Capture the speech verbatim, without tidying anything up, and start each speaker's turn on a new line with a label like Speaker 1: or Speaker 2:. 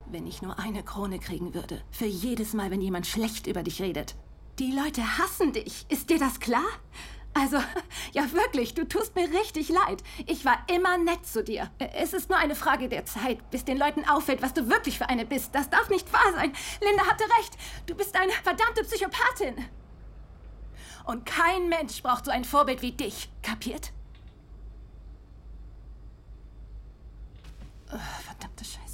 Speaker 1: Wenn ich nur eine Krone kriegen würde. Für jedes Mal, wenn jemand schlecht über dich redet. Die Leute hassen dich. Ist dir das klar? Also, ja wirklich, du tust mir richtig leid. Ich war immer nett zu dir. Es ist nur eine Frage der Zeit, bis den Leuten auffällt, was du wirklich für eine bist. Das darf nicht wahr sein. Linda hatte recht. Du bist eine verdammte Psychopathin. Und kein Mensch braucht so ein Vorbild wie dich. Kapiert? Oh, verdammte Scheiße.